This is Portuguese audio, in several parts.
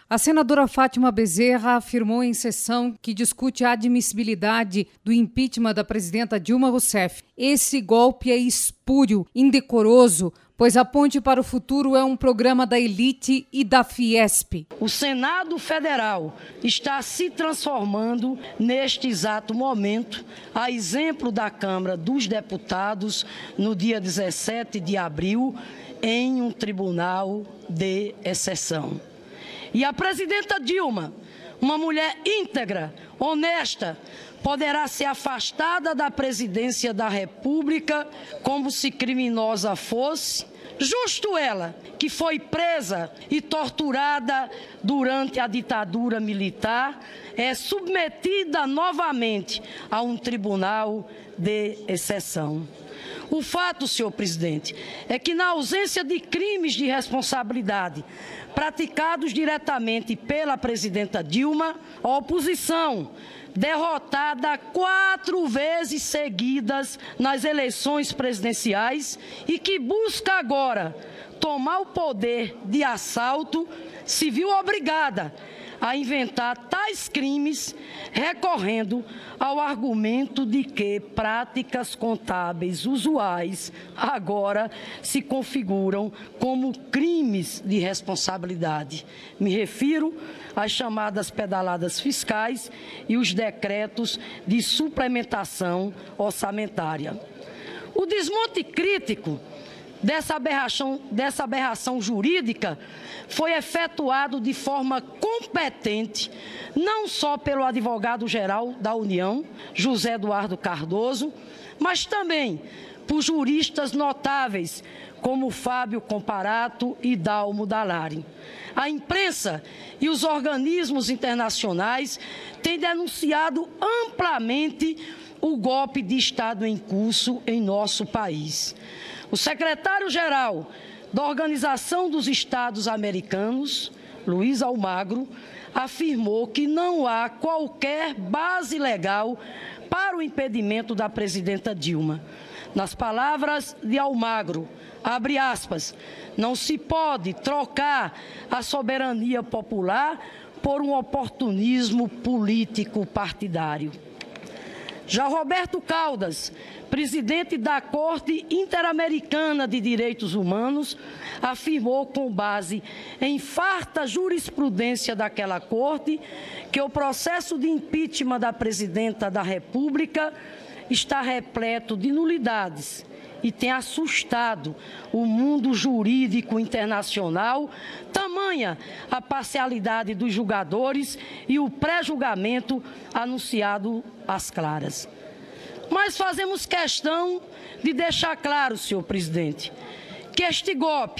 A senadora Fátima Bezerra afirmou em sessão que discute a admissibilidade do impeachment da presidenta Dilma Rousseff. Esse golpe é espúrio, indecoroso, pois a Ponte para o Futuro é um programa da elite e da Fiesp. O Senado Federal está se transformando neste exato momento, a exemplo da Câmara dos Deputados, no dia 17 de abril, em um tribunal de exceção. E a presidenta Dilma, uma mulher íntegra, honesta, poderá ser afastada da presidência da República como se criminosa fosse, justo ela, que foi presa e torturada durante a ditadura militar, é submetida novamente a um tribunal de exceção. O fato, senhor presidente, é que na ausência de crimes de responsabilidade praticados diretamente pela presidenta Dilma, a oposição, derrotada 4 vezes seguidas nas eleições presidenciais e que busca agora tomar o poder de assalto, se viu obrigada a inventar tais crimes, recorrendo ao argumento de que práticas contábeis usuais agora se configuram como crimes de responsabilidade. Me refiro às chamadas pedaladas fiscais e os decretos de suplementação orçamentária. O desmonte crítico dessa aberração jurídica foi efetuado de forma competente, não só pelo advogado-geral da União, José Eduardo Cardoso, mas também por juristas notáveis, como Fábio Comparato e Dalmo Dallari. A imprensa e os organismos internacionais têm denunciado amplamente o golpe de Estado em curso em nosso país. O secretário-geral da Organização dos Estados Americanos, Luiz Almagro, afirmou que não há qualquer base legal para o impedimento da presidenta Dilma. Nas palavras de Almagro, abre aspas, não se pode trocar a soberania popular por um oportunismo político partidário. Já Roberto Caldas, presidente da Corte Interamericana de Direitos Humanos, afirmou com base em farta jurisprudência daquela corte que o processo de impeachment da presidenta da República está repleto de nulidades e tem assustado o mundo jurídico internacional, tamanha a parcialidade dos julgadores e o pré-julgamento anunciado às claras. Mas fazemos questão de deixar claro, senhor presidente, que este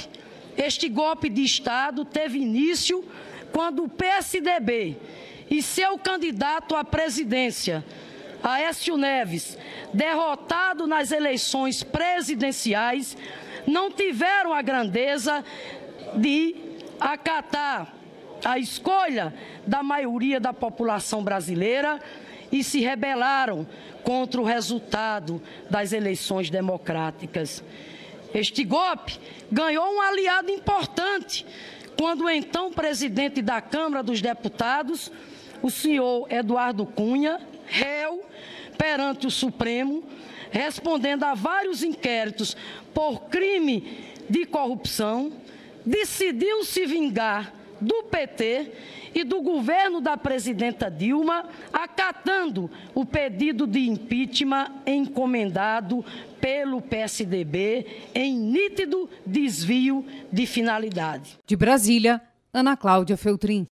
golpe de Estado teve início quando o PSDB e seu candidato à presidência, Aécio Neves, derrotado nas eleições presidenciais, não tiveram a grandeza de acatar a escolha da maioria da população brasileira e se rebelaram contra o resultado das eleições democráticas. Este golpe ganhou um aliado importante quando o então presidente da Câmara dos Deputados, o senhor Eduardo Cunha, réu perante o Supremo, respondendo a vários inquéritos por crime de corrupção, decidiu se vingar do PT e do governo da presidenta Dilma, acatando o pedido de impeachment encomendado pelo PSDB em nítido desvio de finalidade. De Brasília, Ana Cláudia Feltrin.